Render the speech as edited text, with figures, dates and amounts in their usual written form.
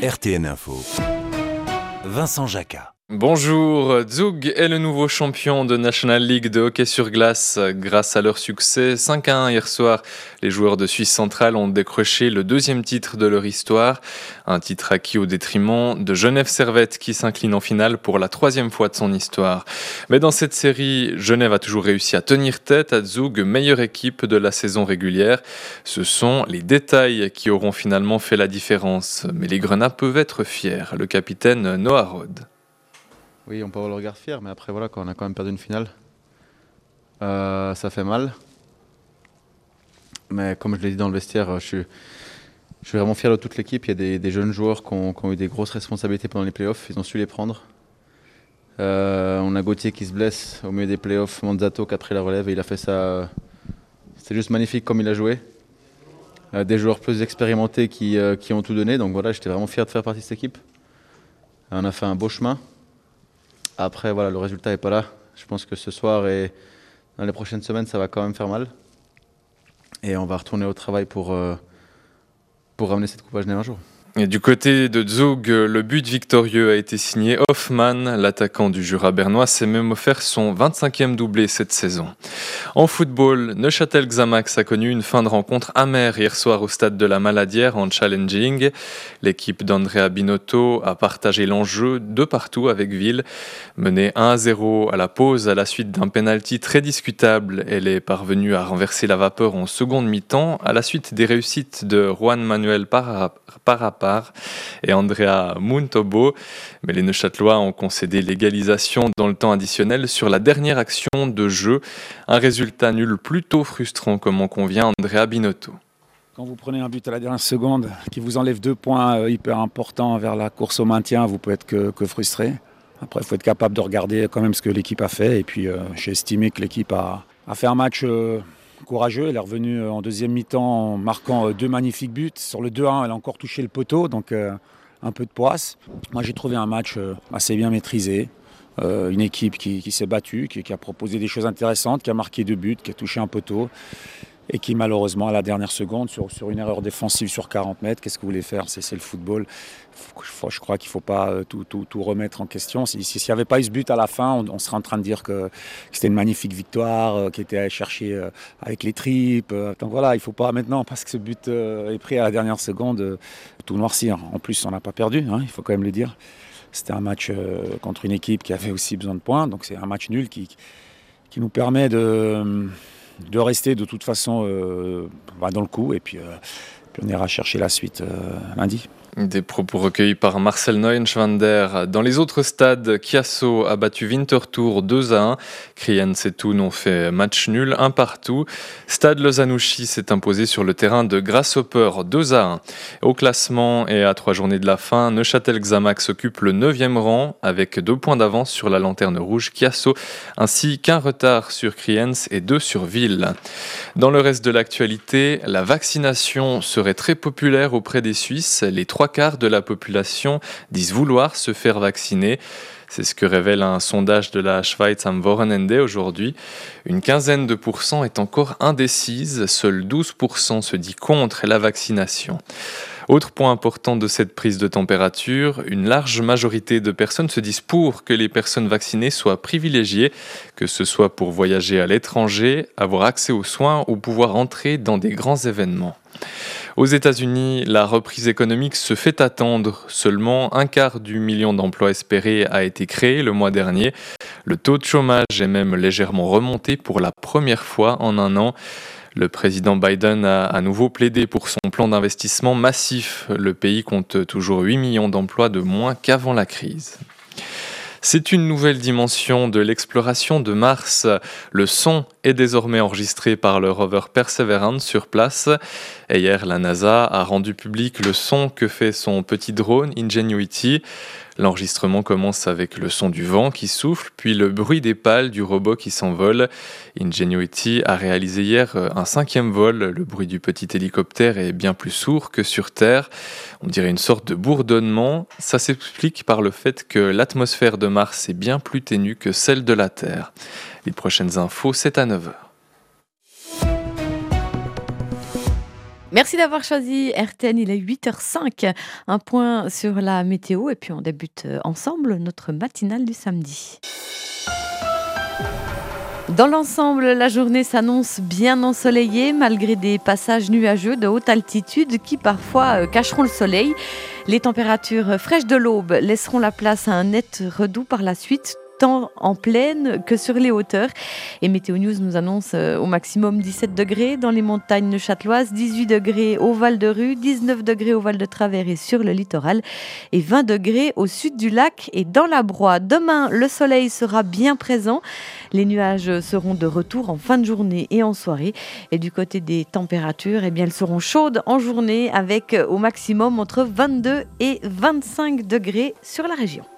RTN Info. Vincent Jacquat. Bonjour, Zug est le nouveau champion de National League de hockey sur glace. Grâce à leur succès 5-1 hier soir, les joueurs de Suisse centrale ont décroché le deuxième titre de leur histoire. Un titre acquis au détriment de Genève Servette qui s'incline en finale pour la troisième fois de son histoire. Mais dans cette série, Genève a toujours réussi à tenir tête à Zug, meilleure équipe de la saison régulière. Ce sont les détails qui auront finalement fait la différence. Mais les Grenats peuvent être fiers. Le capitaine Noah Rode. Oui, on peut avoir le regard fier, mais après, voilà, quand on a quand même perdu une finale, ça fait mal. Mais comme je l'ai dit dans le vestiaire, je suis vraiment fier de toute l'équipe. Il y a des jeunes joueurs qui ont eu des grosses responsabilités pendant les playoffs. Ils ont su les prendre. On a Gauthier qui se blesse au milieu des playoffs, Manzato qui a pris la relève et il a fait ça. C'est juste magnifique comme il a joué. Des joueurs plus expérimentés qui ont tout donné. Donc voilà, j'étais vraiment fier de faire partie de cette équipe. On a fait un beau chemin. Après, voilà, le résultat n'est pas là. Je pense que ce soir et dans les prochaines semaines, ça va quand même faire mal. Et on va retourner au travail pour ramener cette coupe à Genève un jour. Et du côté de Zug, le but victorieux a été signé Hoffmann. L'attaquant du Jura bernois s'est même offert son 25e doublé cette saison. En football, Neuchâtel Xamax a connu une fin de rencontre amère hier soir au stade de la Maladière en challenging. L'équipe d'Andrea Binotto a partagé l'enjeu de partout avec Ville. Menée 1-0 à la pause à la suite d'un penalty très discutable, elle est parvenue à renverser la vapeur en seconde mi-temps à la suite des réussites de Juan Manuel Parapar et Andrea Muntobo, mais les Neuchâtelois ont concédé l'égalisation dans le temps additionnel sur la dernière action de jeu. Un résultat nul plutôt frustrant comme en convient Andrea Binotto. Quand vous prenez un but à la dernière seconde qui vous enlève 2 points hyper importants vers la course au maintien, vous pouvez être que frustré. Après, il faut être capable de regarder quand même ce que l'équipe a fait. Et puis, j'ai estimé que l'équipe a fait un match courageux. Elle est revenue en deuxième mi-temps en marquant 2 magnifiques buts. Sur le 2-1, elle a encore touché le poteau, donc un peu de poisse. Moi, j'ai trouvé un match assez bien maîtrisé. Une équipe qui s'est battue, qui a proposé des choses intéressantes, qui a marqué 2 buts, qui a touché un poteau. Et qui malheureusement à la dernière seconde, sur une erreur défensive sur 40 mètres, qu'est-ce que vous voulez faire ? C'est le football. Je crois qu'il ne faut pas tout remettre en question. S'il n'y avait pas eu ce but à la fin, on serait en train de dire que c'était une magnifique victoire, qui était cherchée avec les tripes. Donc voilà, il ne faut pas maintenant, parce que ce but est pris à la dernière seconde, tout noircir. En plus, on n'a pas perdu, il faut quand même le dire. C'était un match contre une équipe qui avait aussi besoin de points. Donc c'est un match nul qui nous permet de rester de toute façon dans le coup et puis on ira chercher la suite lundi. Des propos recueillis par Marcel Neuenschwander. Dans les autres stades, Chiasso a battu Winterthur 2-1. Kriens et Thun ont fait match nul, 1 partout. Stade Lozanouchi s'est imposé sur le terrain de Grasshopper 2-1. Au classement et à 3 journées de la fin, Neuchâtel Xamax occupe le 9e rang avec 2 points d'avance sur la lanterne rouge Chiasso, ainsi qu'un retard sur Kriens et 2 sur Ville. Dans le reste de l'actualité, la vaccination serait très populaire auprès des Suisses. Les 3/4 de la population disent vouloir se faire vacciner. C'est ce que révèle un sondage de la Schweiz am Wochenende aujourd'hui. Une quinzaine de pourcents est encore indécise. Seul 12% se dit contre la vaccination. Autre point important de cette prise de température, une large majorité de personnes se disent pour que les personnes vaccinées soient privilégiées, que ce soit pour voyager à l'étranger, avoir accès aux soins ou pouvoir entrer dans des grands événements. Aux États-Unis, la reprise économique se fait attendre. Seulement 1/4 du million d'emplois espérés a été créé le mois dernier. Le taux de chômage est même légèrement remonté pour la première fois en un an. Le président Biden a à nouveau plaidé pour son plan d'investissement massif. Le pays compte toujours 8 millions d'emplois de moins qu'avant la crise. C'est une nouvelle dimension de l'exploration de Mars. Le son est désormais enregistré par le rover Perseverance sur place. Et hier, la NASA a rendu public le son que fait son petit drone Ingenuity. L'enregistrement commence avec le son du vent qui souffle, puis le bruit des pales du robot qui s'envole. Ingenuity a réalisé hier un 5e vol. Le bruit du petit hélicoptère est bien plus sourd que sur Terre. On dirait une sorte de bourdonnement. Ça s'explique par le fait que l'atmosphère de Mars est bien plus ténue que celle de la Terre. Les prochaines infos, c'est à 9h. Merci d'avoir choisi RTN, il est 8h05. Un point sur la météo et puis on débute ensemble notre matinale du samedi. Dans l'ensemble, la journée s'annonce bien ensoleillée malgré des passages nuageux de haute altitude qui parfois cacheront le soleil. Les températures fraîches de l'aube laisseront la place à un net redoux par la suite, tant en plaine que sur les hauteurs. Et Météo News nous annonce au maximum 17 degrés dans les montagnes châteloises, 18 degrés au Val de Rue, 19 degrés au Val de Travers et sur le littoral et 20 degrés au sud du lac et dans la Broye. Demain, le soleil sera bien présent. Les nuages seront de retour en fin de journée et en soirée. Et du côté des températures, elles seront chaudes en journée avec au maximum entre 22 et 25 degrés sur la région.